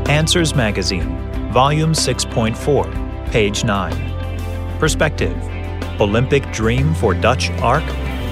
Answers Magazine, Volume 6.4, Page 9. Perspective: Olympic Dream for Dutch Ark?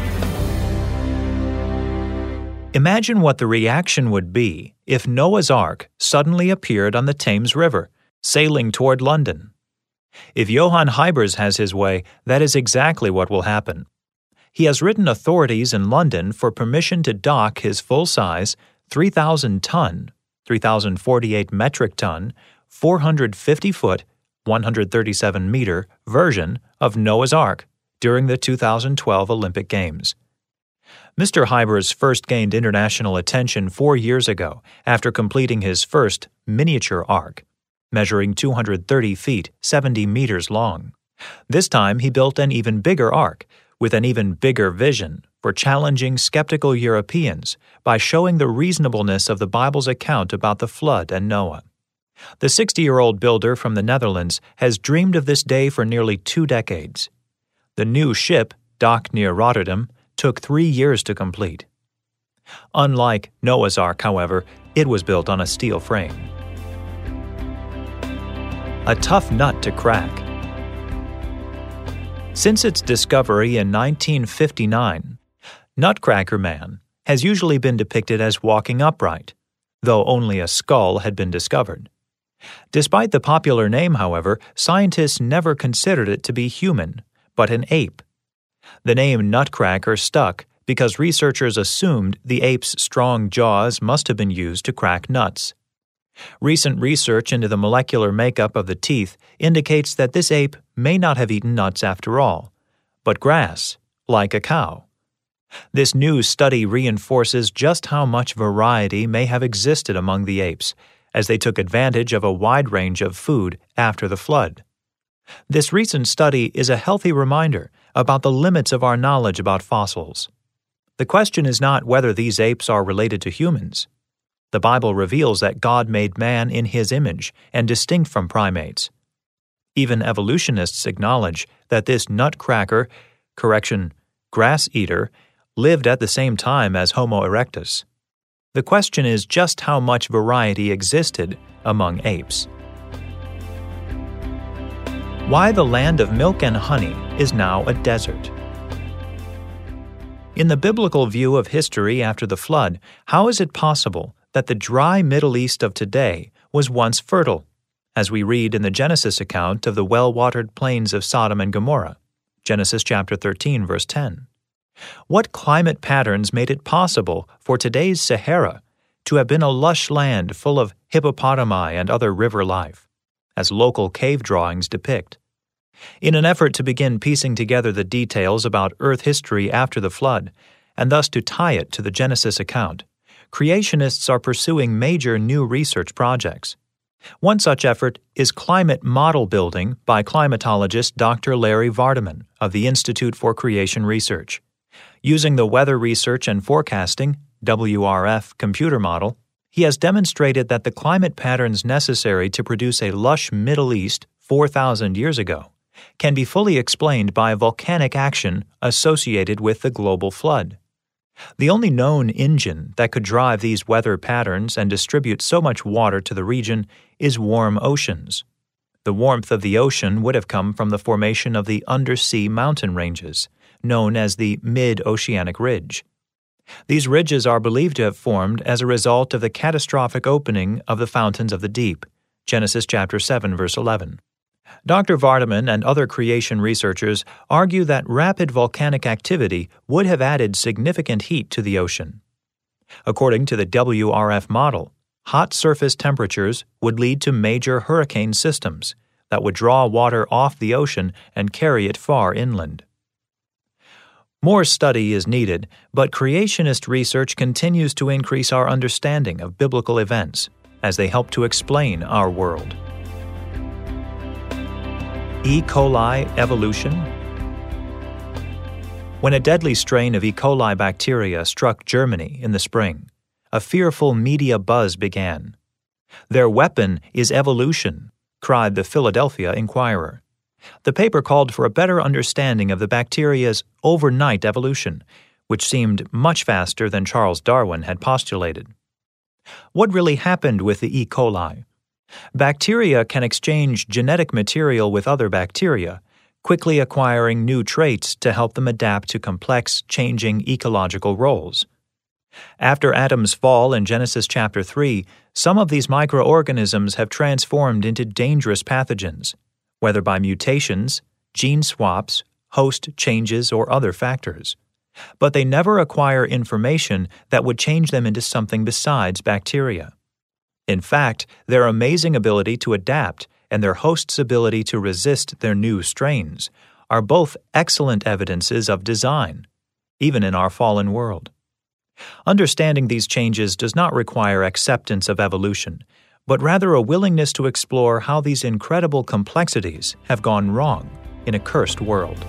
Imagine what the reaction would be if Noah's Ark suddenly appeared on the Thames River, sailing toward London. If Johann Huybers has his way, that is exactly what will happen. He has written authorities in London for permission to dock his full-size, 3,000-ton, 3,048 metric ton, 450-foot, 137-meter version of Noah's Ark during the 2012 Olympic Games. Mr. Huybers first gained international attention 4 years ago after completing his first miniature ark, measuring 230 feet, 70 meters long. This time he built an even bigger ark, with an even bigger vision for challenging skeptical Europeans by showing the reasonableness of the Bible's account about the flood and Noah. The 60-year-old builder from the Netherlands has dreamed of this day for nearly 2 decades. The new ship, docked near Rotterdam, took 3 years to complete. Unlike Noah's Ark, however, it was built on a steel frame. A tough nut to crack. Since its discovery in 1959, Nutcracker Man has usually been depicted as walking upright, though only a skull had been discovered. Despite the popular name, however, scientists never considered it to be human, but an ape. The name Nutcracker stuck because researchers assumed the ape's strong jaws must have been used to crack nuts. Recent research into the molecular makeup of the teeth indicates that this ape may not have eaten nuts after all, but grass, like a cow. This new study reinforces just how much variety may have existed among the apes, as they took advantage of a wide range of food after the flood. This recent study is a healthy reminder about the limits of our knowledge about fossils. The question is not whether these apes are related to humans. The Bible reveals that God made man in His image and distinct from primates. Even evolutionists acknowledge that this grass eater, lived at the same time as Homo erectus. The question is just how much variety existed among apes. Why the land of milk and honey is now a desert. In the biblical view of history after the flood, how is it possible that the dry Middle East of today was once fertile, as we read in the Genesis account of the well-watered plains of Sodom and Gomorrah, Genesis chapter 13, verse 10? What climate patterns made it possible for today's Sahara to have been a lush land full of hippopotami and other river life, as local cave drawings depict? In an effort to begin piecing together the details about Earth history after the flood, and thus to tie it to the Genesis account, creationists are pursuing major new research projects. One such effort is climate model building by climatologist Dr. Larry Vardaman of the Institute for Creation Research. Using the Weather Research and Forecasting (WRF) computer model, he has demonstrated that the climate patterns necessary to produce a lush Middle East 4,000 years ago can be fully explained by volcanic action associated with the global flood. The only known engine that could drive these weather patterns and distribute so much water to the region is warm oceans. The warmth of the ocean would have come from the formation of the undersea mountain ranges, known as the mid-oceanic ridge. These ridges are believed to have formed as a result of the catastrophic opening of the fountains of the deep, Genesis chapter 7, verse 11. Dr. Vardaman and other creation researchers argue that rapid volcanic activity would have added significant heat to the ocean. According to the WRF model, hot surface temperatures would lead to major hurricane systems that would draw water off the ocean and carry it far inland. More study is needed, but creationist research continues to increase our understanding of biblical events as they help to explain our world. E. coli evolution. When a deadly strain of E. coli bacteria struck Germany in the spring, a fearful media buzz began. "Their weapon is evolution," cried the Philadelphia Inquirer. The paper called for a better understanding of the bacteria's overnight evolution, which seemed much faster than Charles Darwin had postulated. What really happened with the E. coli? Bacteria can exchange genetic material with other bacteria, quickly acquiring new traits to help them adapt to complex, changing ecological roles. After Adam's fall in Genesis chapter 3, some of these microorganisms have transformed into dangerous pathogens, whether by mutations, gene swaps, host changes, or other factors. But they never acquire information that would change them into something besides bacteria. In fact, their amazing ability to adapt and their host's ability to resist their new strains are both excellent evidences of design, even in our fallen world. Understanding these changes does not require acceptance of evolution, but rather a willingness to explore how these incredible complexities have gone wrong in a cursed world.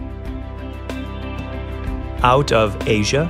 Out of Asia.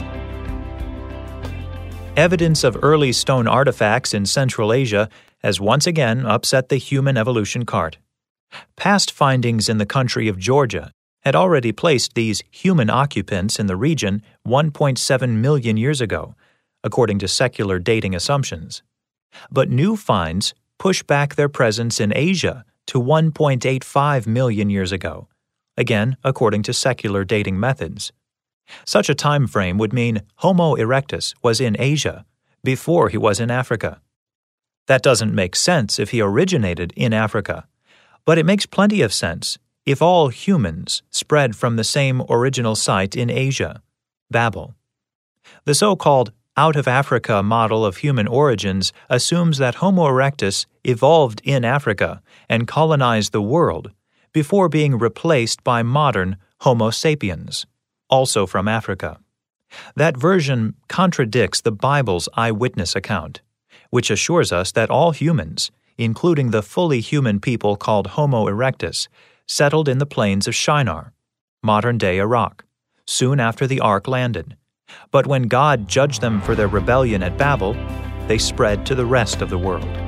Evidence of early stone artifacts in Central Asia has once again upset the human evolution cart. Past findings in the country of Georgia had already placed these human occupants in the region 1.7 million years ago, according to secular dating assumptions. But new finds push back their presence in Asia to 1.85 million years ago, again according to secular dating methods. Such a time frame would mean Homo erectus was in Asia before he was in Africa. That doesn't make sense if he originated in Africa, but it makes plenty of sense if all humans spread from the same original site in Asia, Babel. The so-called out-of-Africa model of human origins assumes that Homo erectus evolved in Africa and colonized the world before being replaced by modern Homo sapiens, also from Africa. That version contradicts the Bible's eyewitness account, which assures us that all humans, including the fully human people called Homo erectus, settled in the plains of Shinar, modern-day Iraq, soon after the ark landed. But when God judged them for their rebellion at Babel, they spread to the rest of the world.